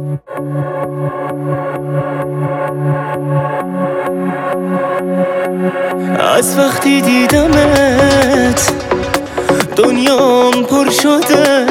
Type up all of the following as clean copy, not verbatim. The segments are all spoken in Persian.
از وقتی دیدمت دنیام پر شده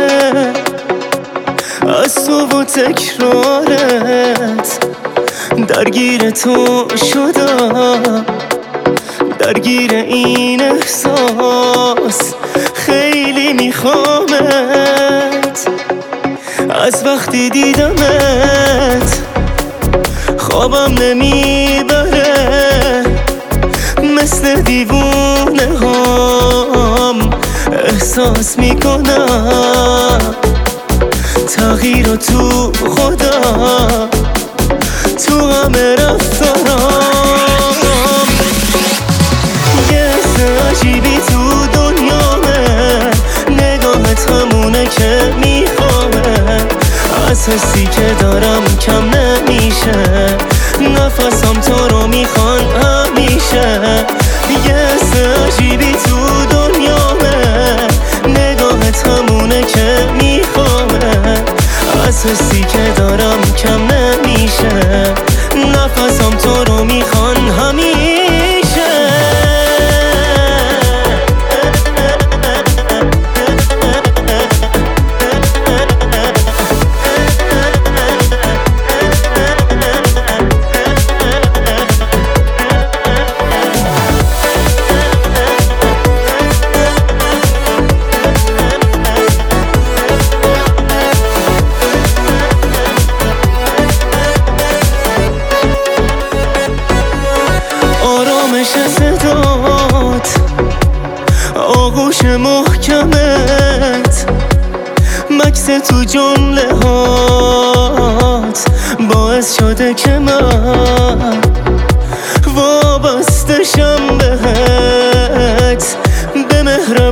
از تو و تکرارت، درگیر تو شدم، درگیر این احساس خیلی میخوامت. از وقتی دیدمت خوابم نمیبره، مثل دیوونه هم احساس میکنم تغییر تو خودم، تو همه رفتارم. یه حس عجیبی تو دنیامه، نگاهت همونه که میخوامه، از حسی که دارم کم نمیشه، نفسم تو رو میخوان همیشه. یه حس عجیبی تو دنیامه، نگاهت همونه که میخوامه، از حسی که دارم کم نمیشه، نفسم تو رو میخوان همیشه. صدات، آغوش محکمت، مکس تو جمله هات باعث شده که من وابسته شم بهت، به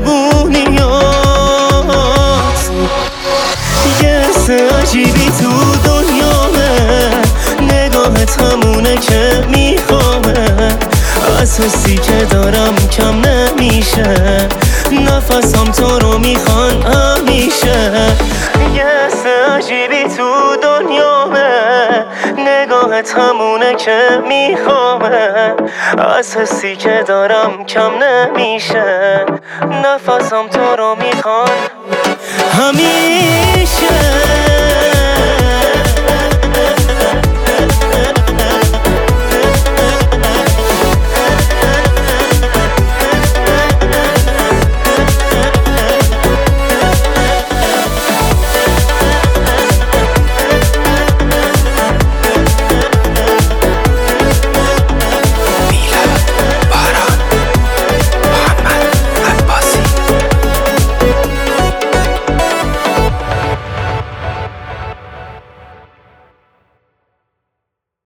مهربونیات. یه حس عجیبی تو دنیامه، نگاهت همونه که میخوامه، از حسی که دارم کم نمیشه، نفسم تو رو میخوان همیشه. یه حس عجیبی تو دنیامه، نگاهت همونه که میخوامه، از حسی که دارم کم نمیشه، نفسم تو رو میخوان همیشه.